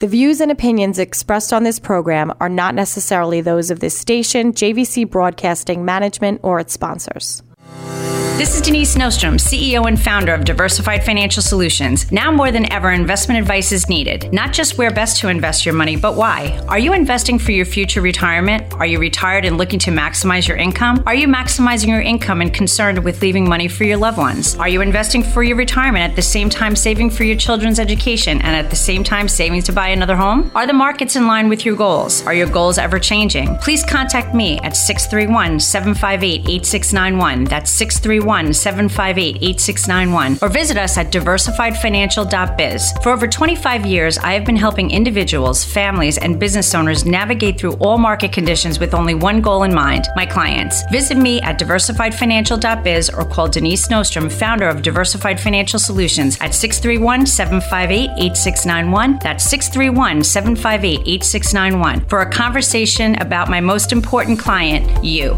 The views and opinions expressed on this program are not necessarily those of this station, JVC Broadcasting Management, or its sponsors. This is Denise Nostrom, CEO and founder of Diversified Financial Solutions. Now more than ever, investment advice is needed. Not just where best to invest your money, but why. Are you investing for your future retirement? Are you retired and looking to maximize your income? Are you maximizing your income and concerned with leaving money for your loved ones? Are you investing for your retirement at the same time saving for your children's education and at the same time saving to buy another home? Are the markets in line with your goals? Are your goals ever changing? Please contact me at 631-758-8691. That's 631-758-8691, or visit us at diversifiedfinancial.biz. For over 25 years, I have been helping individuals, families, and business owners navigate through all market conditions with only one goal in mind, my clients. Visit me at diversifiedfinancial.biz or call Denise Nostrom, founder of Diversified Financial Solutions, at 631-758-8691. That's 631-758-8691 for a conversation about my most important client, you.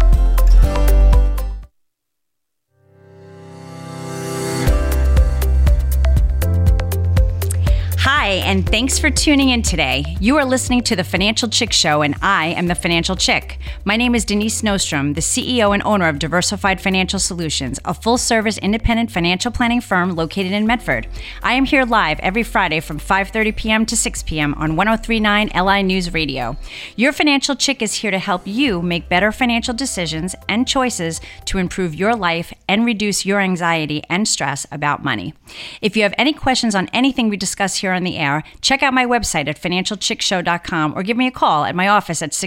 Hi, and thanks for tuning in today. You are listening to The Financial Chick Show, and I am The Financial Chick. My name is Denise Nostrom, the CEO and owner of Diversified Financial Solutions, a full-service independent financial planning firm located in Medford. I am here live every Friday from 5:30 p.m. to 6 p.m. on 103.9 LI News Radio. Your Financial Chick is here to help you make better financial decisions and choices to improve your life and reduce your anxiety and stress about money. If you have any questions on anything we discuss here on the air, check out my website at financialchickshow.com or give me a call at my office at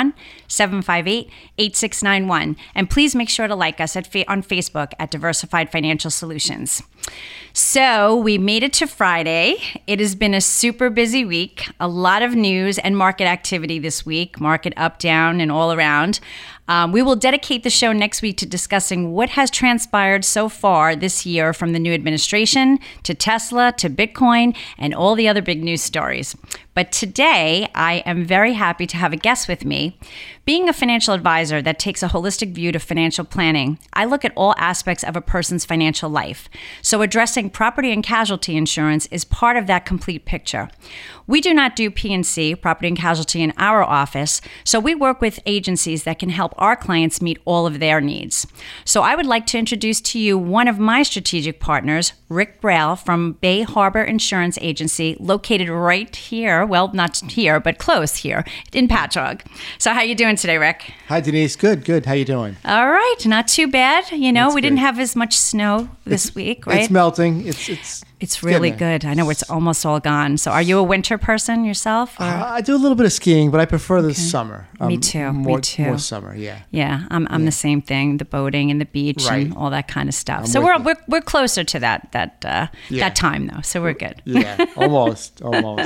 631-758-8691. And please make sure to like us on Facebook at Diversified Financial Solutions. So we made it to Friday. It has been a super busy week. A lot of news and market activity this week, market up, down, and all around. We will dedicate the show next week to discussing what has transpired so far this year, from the new administration to Tesla to Bitcoin and all the other big news stories. But today, I am very happy to have a guest with me. Being a financial advisor that takes a holistic view to financial planning, I look at all aspects of a person's financial life. So addressing property and casualty insurance is part of that complete picture. We do not do P&C, property and casualty, in our office, so we work with agencies that can help our clients meet all of their needs. So I would like to introduce to you one of my strategic partners, Rick Braille from Bay Harbor Insurance Agency, located right here, well, not here, but close here, in Patchogue. So how you doing today, Rick? Hi, Denise. Good. How you doing? All right. Not too bad. You know, That's we good. didn't have as much snow this week, right? It's melting. It's really good. I know it's almost all gone. So are you a winter person yourself? Or? I do a little bit of skiing, but I prefer the summer. Me too. More summer, yeah. Yeah, I'm the same thing. The boating and the beach and all that kind of stuff. So we're closer to that time though. So we're good. Yeah, almost.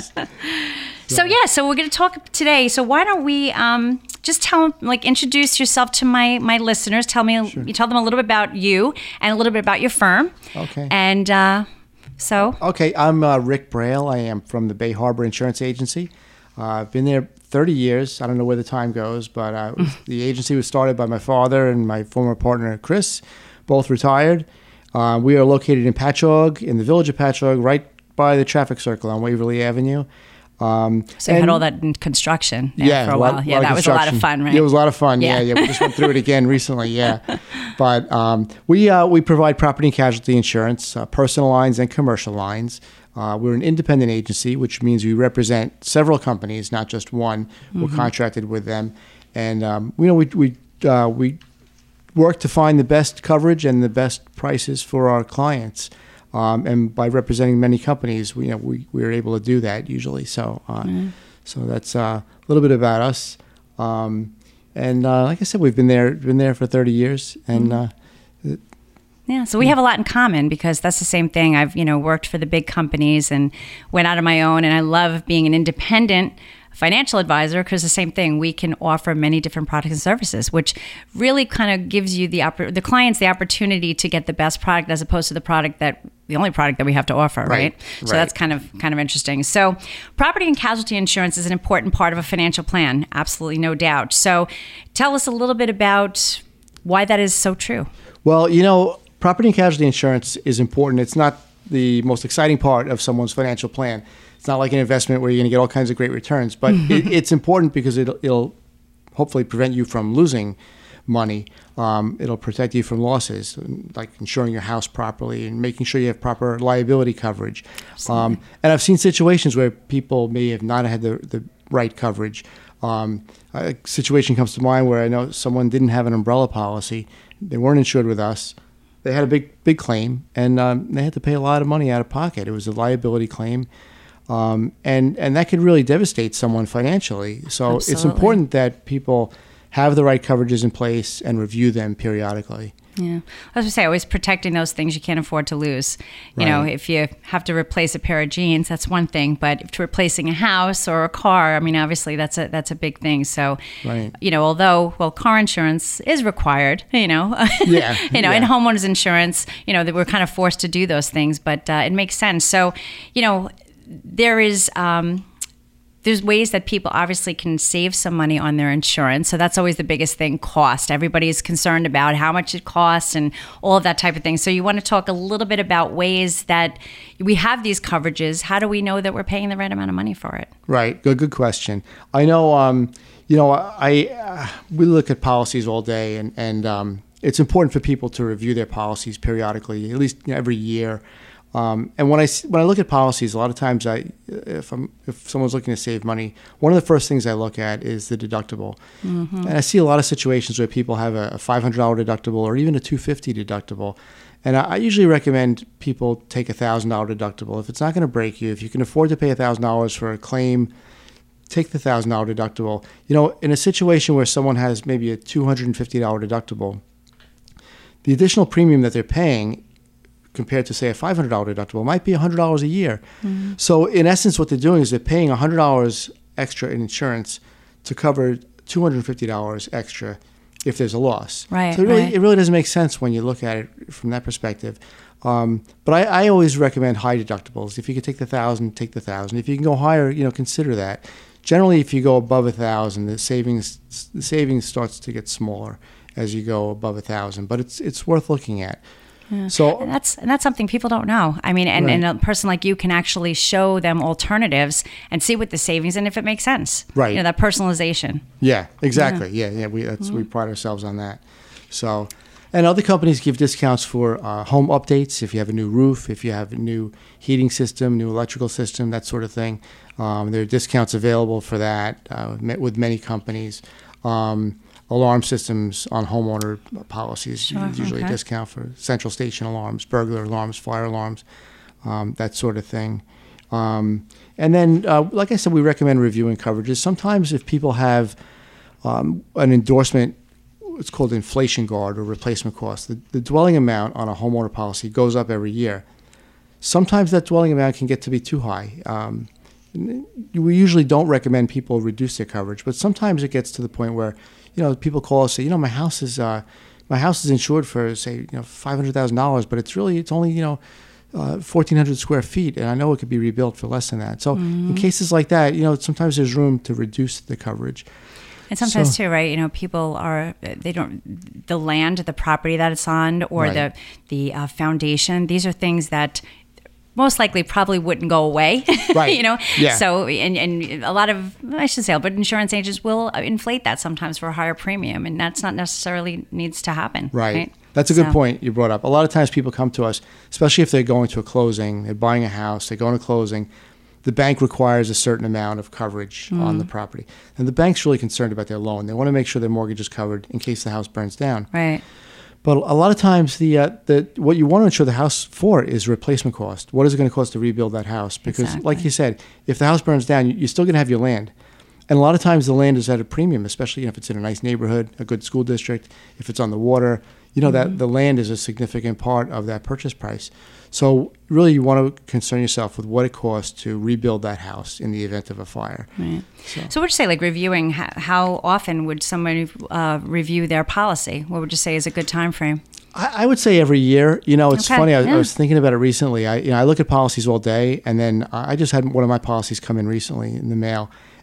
So we're going to talk today. So why don't we just introduce yourself to my listeners. Tell them a little bit about you and a little bit about your firm. Okay. And Okay, I'm Rick Braille. I am from the Bay Harbor Insurance Agency. I've been there 30 years. I don't know where the time goes, but the agency was started by my father and my former partner, Chris, both retired. We are located in Patchogue, in the village of Patchogue, right by the traffic circle on Waverly Avenue. So you had all that in construction for a while. Yeah, that was a lot of fun, right? Yeah, it was a lot of fun. Yeah. We just went through it again recently. Yeah, but we provide property and casualty insurance, personal lines and commercial lines. We're an independent agency, which means we represent several companies, not just one. Mm-hmm. We're contracted with them, and we work to find the best coverage and the best prices for our clients. And by representing many companies, we're able to do that usually. So that's a little bit about us. And like I said, we've been there for 30 years, and so we have a lot in common, because that's the same thing. I've worked for the big companies and went out on my own, and I love being an independent financial advisor, because the same thing, we can offer many different products and services, which really kind of gives you the clients the opportunity to get the best product, as opposed to the only product that we have to offer, right? So that's kind of interesting. So property and casualty insurance is an important part of a financial plan, absolutely no doubt. So tell us a little bit about why that is so true. Well, property and casualty insurance is important. It's not the most exciting part of someone's financial plan. It's not like an investment where you're going to get all kinds of great returns, but it's important because it'll hopefully prevent you from losing money. It'll protect you from losses, like insuring your house properly and making sure you have proper liability coverage. And I've seen situations where people may have not had the right coverage. A situation comes to mind where I know someone didn't have an umbrella policy. They weren't insured with us. They had a big claim, and they had to pay a lot of money out of pocket. It was a liability claim. And that could really devastate someone financially. So It's important that people have the right coverages in place and review them periodically. Yeah. I was going to say, always protecting those things you can't afford to lose. You know, if you have to replace a pair of jeans, that's one thing. But if replacing a house or a car, I mean, obviously that's a big thing. So, you know, although, car insurance is required, and homeowners insurance, that we're kind of forced to do those things, but it makes sense. So, there's ways that people obviously can save some money on their insurance. So that's always the biggest thing, cost. Everybody's concerned about how much it costs and all of that type of thing. So you want to talk a little bit about ways that we have these coverages. How do we know that we're paying the right amount of money for it? Right. Good question. I know, we look at policies all day, and it's important for people to review their policies periodically, at least every year. And when I look at policies, a lot of times if someone's looking to save money, one of the first things I look at is the deductible. And I see a lot of situations where people have a $500 deductible or even a $250 deductible. And I usually recommend people take a $1,000 deductible. If it's not going to break you, if you can afford to pay $1,000 for a claim, take the $1,000 deductible. In a situation where someone has maybe a $250 deductible, the additional premium that they're paying compared to, say, a $500 deductible might be $100 a year. So in essence, what they're doing is they're paying $100 extra in insurance to cover $250 extra if there's a loss. Right. So it really doesn't make sense when you look at it from that perspective. But I always recommend high deductibles. If you could take the $1,000, take the $1,000. If you can go higher, consider that. Generally, if you go above $1,000, the savings starts to get smaller as you go above $1,000. But it's worth looking at. Yeah. So and that's something people don't know. I mean, and a person like you can actually show them alternatives and see what the savings and if it makes sense. Right. That personalization. Yeah, exactly. Yeah. We pride ourselves on that. So, and other companies give discounts for home updates. If you have a new roof, if you have a new heating system, new electrical system, that sort of thing. There are discounts available for that with many companies. Alarm systems on homeowner policies, usually a discount for central station alarms, burglar alarms, fire alarms, that sort of thing. And then, like I said, we recommend reviewing coverages. Sometimes if people have an endorsement, it's called inflation guard or replacement cost. The dwelling amount on a homeowner policy goes up every year. Sometimes that dwelling amount can get to be too high. We usually don't recommend people reduce their coverage, but sometimes it gets to the point where people call us and say, my house is insured for, say, $500,000, but it's only 1,400 square feet, and I know it could be rebuilt for less than that. So in cases like that, sometimes there's room to reduce the coverage. And sometimes too, right? People the land, the property that it's on, or the foundation. These are things that most likely probably wouldn't go away, right? Yeah. So, and a lot of, I should say, but insurance agents will inflate that sometimes for a higher premium, and that's not necessarily needs to happen. Right. That's a good point you brought up. A lot of times people come to us, especially if they're going to a closing, they're buying a house, they go on a closing, the bank requires a certain amount of coverage on the property. And the bank's really concerned about their loan. They want to make sure their mortgage is covered in case the house burns down. Right. But a lot of times, what you want to insure the house for is replacement cost. What is it going to cost to rebuild that house? Because, like you said, if the house burns down, you're still going to have your land. And a lot of times the land is at a premium, especially if it's in a nice neighborhood, a good school district, if it's on the water. That the land is a significant part of that purchase price. So really you want to concern yourself with what it costs to rebuild that house in the event of a fire. Right. So what would you say, like reviewing, how often would somebody review their policy? What would you say is a good time frame? I would say every year. It's funny. I was thinking about it recently. I look at policies all day, and then I just had one of my policies come in recently in the mail.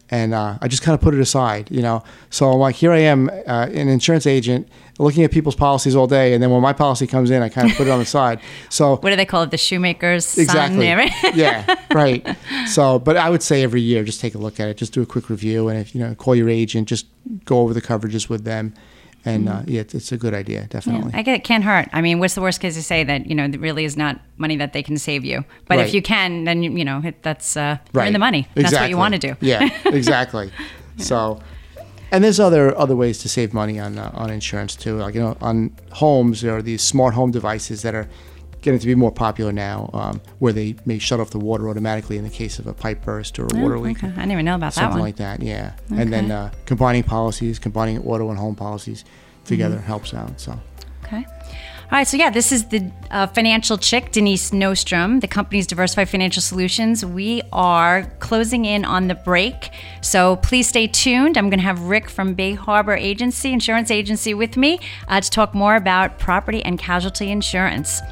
And I just kind of put it aside, So I'm like, here I am, an insurance agent, looking at people's policies all day. And then when my policy comes in, I kind of put it on the side. So what do they call it? The shoemaker's exactly. son, right? Yeah, right. So, but I would say every year, just take a look at it. Just do a quick review. And if, call your agent, just go over the coverages with them. And it's a good idea, definitely. Yeah, I get it. Can't hurt. I mean, what's the worst case to say that, it really is not money that they can save you. But if you can, then, that's, you're in the money. Exactly. That's what you want to do. Yeah, exactly. Yeah. So, and there's other ways to save money on insurance too. Like, on homes, there are these smart home devices that are getting to be more popular now, where they may shut off the water automatically in the case of a pipe burst or a water leak. Okay. I didn't even know about that one. Something like that, yeah. Okay. And then combining auto and home policies together helps out. So. Okay. All right, so this is the financial chick, Denise Nostrom, the company's Diversified Financial Solutions. We are closing in on the break, so please stay tuned. I'm going to have Rick from Bay Harbor Insurance Agency with me to talk more about property and casualty insurance.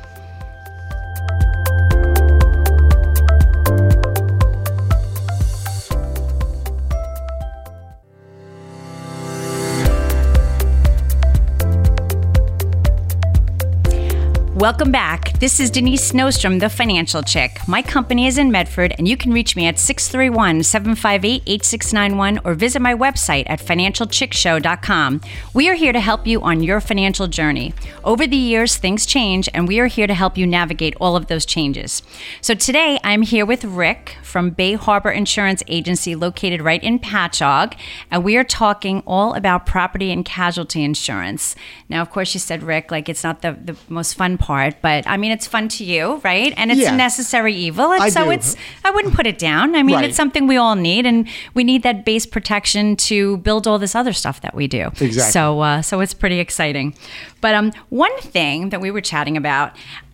Welcome back. This is Denise Nostrom, the Financial Chick. My company is in Medford, and you can reach me at 631-758-8691 or visit my website at financialchickshow.com. We are here to help you on your financial journey. Over the years, things change, and we are here to help you navigate all of those changes. So today, I'm here with Rick from Bay Harbor Insurance Agency, located right in Patchogue, and we are talking all about property and casualty insurance. Now, of course, you said, Rick, it's not the most fun part, but I mean, it's fun to you, right? And it's a necessary evil. And I wouldn't put it down. I mean, It's something we all need, and we need that base protection to build all this other stuff that we do. Exactly. So it's pretty exciting. But one thing that we were chatting about,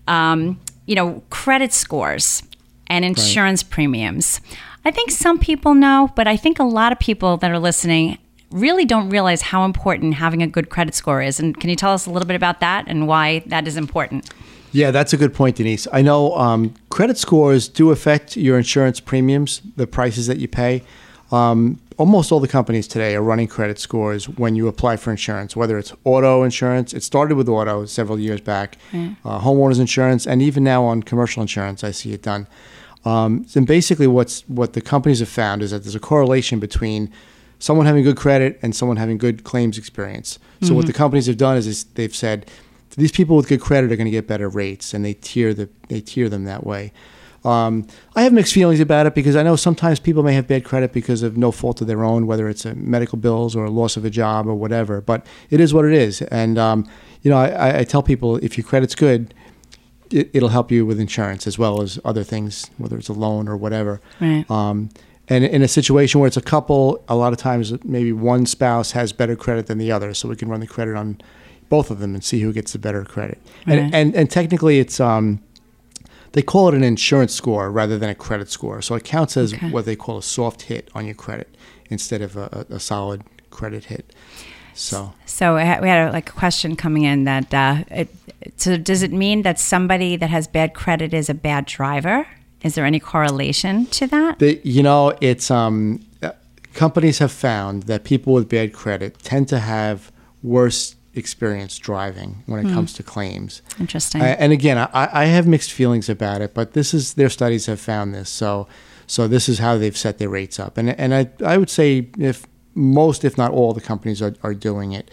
credit scores and insurance premiums. I think some people know, but I think a lot of people that are listening really don't realize how important having a good credit score is. And can you tell us a little bit about that and why that is important? Yeah, that's a good point, Denise. I know credit scores do affect your insurance premiums, the prices that you pay. Almost all the companies today are running credit scores when you apply for insurance, whether it's auto insurance. It started with auto several years back, homeowners insurance, and even now on commercial insurance, I see it done. And basically what the companies have found is that there's a correlation between someone having good credit and someone having good claims experience. So what the companies have done is they've said, these people with good credit are going to get better rates, and they tier them that way. I have mixed feelings about it because I know sometimes people may have bad credit because of no fault of their own, whether it's medical bills or a loss of a job or whatever. But it is what it is. And, I tell people if your credit's good, it'll help you with insurance as well as other things, whether it's a loan or whatever. Right. And in a situation where it's a couple, a lot of times maybe one spouse has better credit than the other, so we can run the credit on both of them and see who gets the better credit. Right. And technically it's they call it an insurance score rather than a credit score. So it counts as what they call a soft hit on your credit instead of a solid credit hit. So we had a question coming in that so does it mean that somebody that has bad credit is a bad driver? Is there any correlation to that? It's companies have found that people with bad credit tend to have worse experience driving when it comes to claims. Interesting. And again, I have mixed feelings about it, but their studies have found this. So this is how they've set their rates up. And I would say if not all the companies are doing it.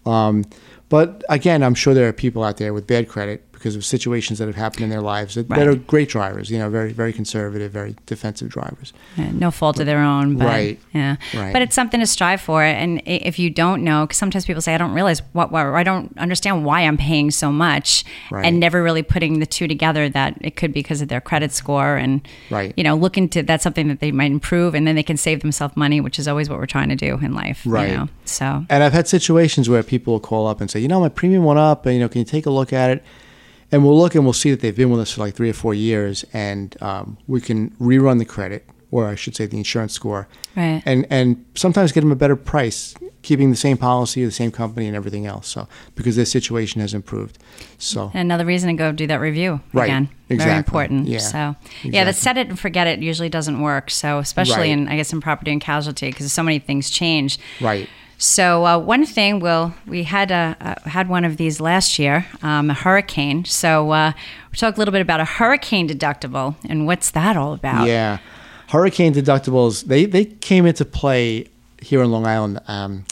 But again, I'm sure there are people out there with bad credit because of situations that have happened in their lives that are great drivers, very, very conservative, very defensive drivers. No fault of their own. But, right. Yeah. Right. But it's something to strive for. And if you don't know, because sometimes people say, I don't realize I don't understand why I'm paying so much, and never really putting the two together that it could be because of their credit score and, look into that's something that they might improve, and then they can save themselves money, which is always what we're trying to do in life. Right. So. And I've had situations where people will call up and say, my premium went up, and, can you take a look at it? And we'll look and we'll see that they've been with us for like 3 or 4 years, and we can rerun the credit, or I should say the insurance score, right. and sometimes get them a better price keeping the same policy, the same company, and everything else. So because their situation has improved. So another reason to go do that review again. Exactly. Very important. Yeah. So exactly. the set it and forget it usually doesn't work. So especially in property and casualty, because so many things change. Right. So one thing, we had one of these last year, a hurricane. So we'll talk a little bit about a hurricane deductible and what's that all about. Yeah, hurricane deductibles, they came into play here in Long Island.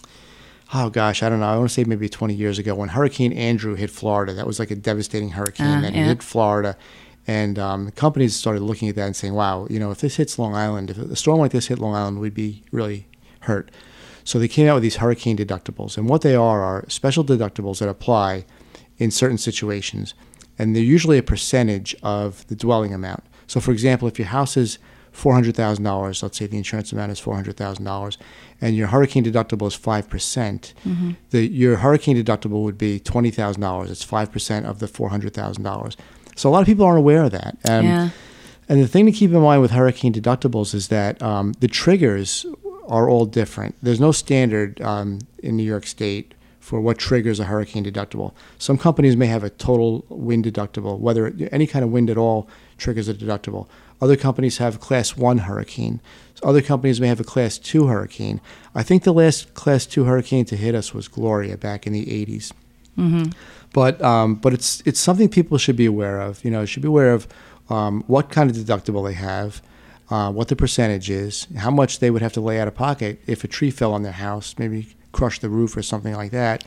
Oh gosh, I don't know. I want to say maybe 20 years ago when Hurricane Andrew hit Florida. That was like a devastating hurricane that hit Florida. And companies started looking at that and saying, wow, if this hits Long Island, if a storm like this hit Long Island, we'd be really hurt. So they came out with these hurricane deductibles. And what they are special deductibles that apply in certain situations. And they're usually a percentage of the dwelling amount. So for example, if your house is $400,000, let's say the insurance amount is $400,000, and your hurricane deductible is 5%, your hurricane deductible would be $20,000. It's 5% of the $400,000. So a lot of people aren't aware of that. And the thing to keep in mind with hurricane deductibles is that the triggers are all different. There's no standard in New York State for what triggers a hurricane deductible. Some companies may have a total wind deductible, whether any kind of wind at all triggers a deductible. Other companies have Class 1 hurricane. Other companies may have a Class 2 hurricane. I think the last Class 2 hurricane to hit us was Gloria back in the 80s. But it's something people should be aware of. Should be aware of what kind of deductible they have, what the percentage is, how much they would have to lay out of pocket if a tree fell on their house, maybe crush the roof or something like that,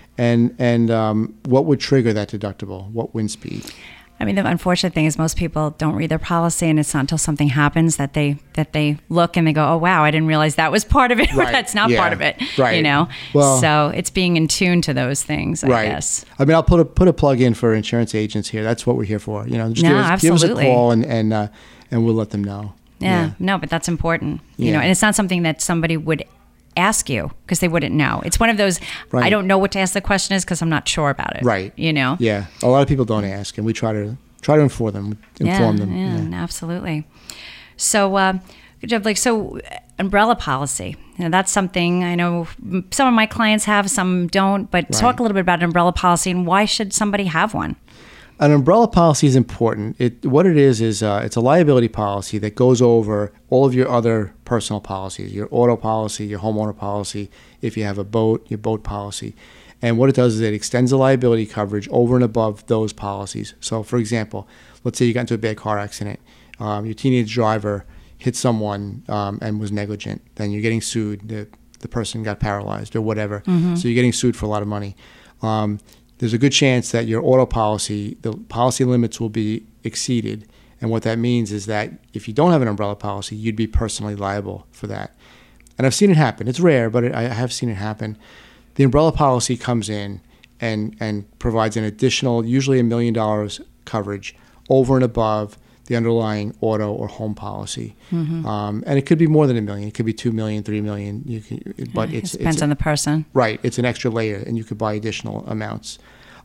and what would trigger that deductible, what wind speed. I mean, the unfortunate thing is most people don't read their policy, and it's not until something happens that they look and they go, "Oh, wow, I didn't realize that was part of it, or that's not part of it." Right. Well, so it's being in tune to those things, I guess. I mean, I'll put a plug in for insurance agents here. That's what we're here for. Just give us a call and we'll let them know. Yeah. No, but that's important. And it's not something that somebody would ask you because they wouldn't know. It's one of those, I don't know what to ask the question is because I'm not sure about it. Right. Yeah. A lot of people don't ask, and we try to inform them. Yeah, absolutely. So, good job. So umbrella policy, that's something I know some of my clients have, some don't, but talk a little bit about an umbrella policy and why should somebody have one? An umbrella policy is important. What it is it's a liability policy that goes over all of your other personal policies, your auto policy, your homeowner policy, if you have a boat, your boat policy. And what it does is it extends the liability coverage over and above those policies. So, for example, let's say you got into a bad car accident. Your teenage driver hit someone and was negligent. Then you're getting sued. The person got paralyzed or whatever. So you're getting sued for a lot of money. There's a good chance that your auto policy, the policy limits will be exceeded. And what that means is that if you don't have an umbrella policy, you'd be personally liable for that. And I've seen it happen. It's rare, but I have seen it happen. The umbrella policy comes in and provides an additional, usually $1 million coverage over and above the underlying auto or home policy. And it could be more than $1 million. It could be $2 million, $3 million. But it depends on the person. Right. It's an extra layer, and you could buy additional amounts.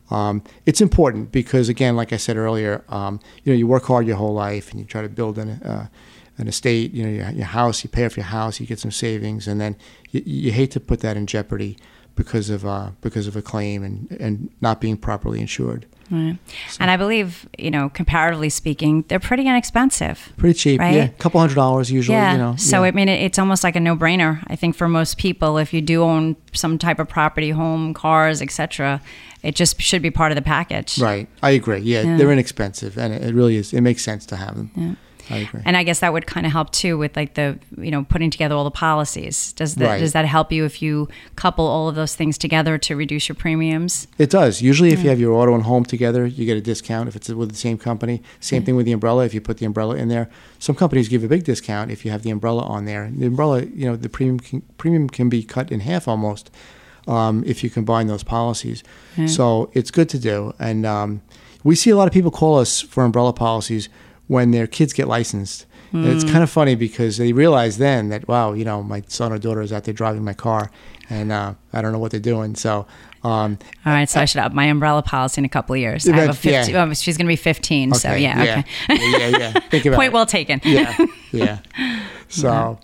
It's important because, again, like I said earlier, you work hard your whole life and you try to build an estate, your house, you pay off your house, you get some savings, and then you hate to put that in jeopardy because of a claim and not being properly insured. Right. So. And I believe, comparatively speaking, they're pretty inexpensive. Pretty cheap, right? Yeah. A couple $100 usually, Yeah. So, I mean, it's almost like a no-brainer, I think, for most people. If you do own some type of property, home, cars, etc., it just should be part of the package. Right. I agree. Yeah, they're inexpensive, and it really is. It makes sense to have them. Yeah. I agree. And I guess that would kind of help too with like the, putting together all the policies. Does that help you if you couple all of those things together to reduce your premiums? It does. Usually if you have your auto and home together, you get a discount if it's with the same company. Same thing with the umbrella. If you put the umbrella in there, some companies give a big discount if you have the umbrella on there. The umbrella, the premium can be cut in half almost if you combine those policies. So it's good to do. And we see a lot of people call us for umbrella policies when their kids get licensed. And it's kind of funny because they realize then that, wow, my son or daughter is out there driving my car and I don't know what they're doing. So, all right, so I should up my umbrella policy in a couple of years. I have a 15. Oh, she's going to be 15, okay, so yeah. Okay. Yeah. Think about Point well taken. Yeah. So,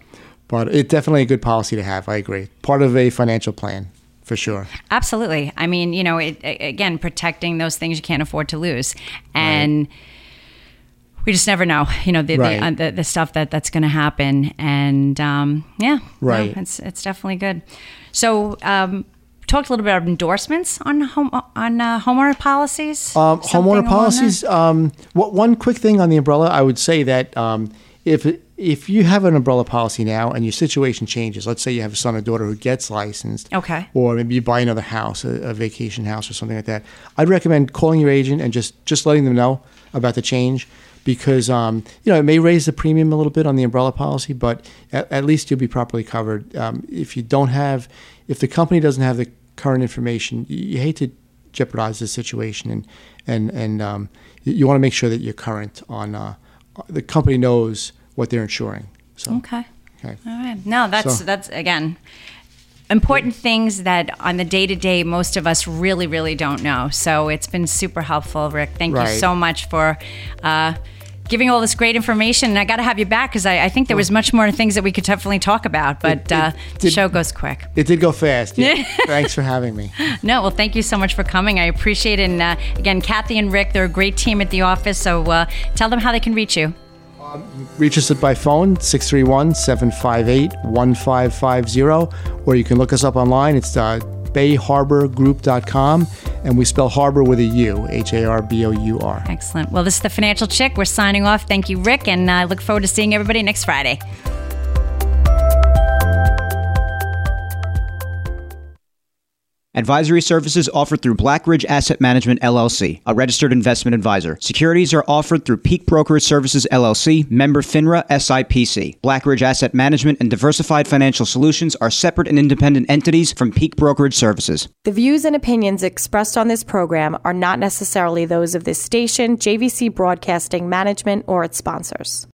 But it's definitely a good policy to have. I agree. Part of a financial plan, for sure. Absolutely. I mean, again, protecting those things you can't afford to lose. And we just never know, the stuff that's going to happen. And right. No, it's definitely good. So, talked a little bit about endorsements on homeowner policies. Homeowner policies. One quick thing on the umbrella, I would say that if you have an umbrella policy now and your situation changes, let's say you have a son or daughter who gets licensed, or maybe you buy another house, a vacation house or something like that, I'd recommend calling your agent and just letting them know about the change, because it may raise the premium a little bit on the umbrella policy, but at least you'll be properly covered. If the company doesn't have the current information, you hate to jeopardize the situation, and you want to make sure that you're current on. The company knows what they're insuring. So okay. All right. No, that's again important things that on the day-to-day most of us really, really don't know. So it's been super helpful, Rick. Thank you so much for giving all this great information. And I got to have you back because I think there was much more things that we could definitely talk about, but the show goes quick. It did go fast. Yeah. Thanks for having me. No, well, thank you so much for coming. I appreciate it. And again, Kathy and Rick, they're a great team at the office. So tell them how they can reach you. Reach us by phone, 631-758-1550, or you can look us up online. It's BayHarborGroup.com, and we spell harbor with a U, Harbour. Excellent. Well, this is The Financial Chick. We're signing off. Thank you, Rick, and I look forward to seeing everybody next Friday. Advisory services offered through Blackridge Asset Management, LLC, a registered investment advisor. Securities are offered through Peak Brokerage Services, LLC, member FINRA, SIPC. Blackridge Asset Management and Diversified Financial Solutions are separate and independent entities from Peak Brokerage Services. The views and opinions expressed on this program are not necessarily those of this station, JVC Broadcasting Management, or its sponsors.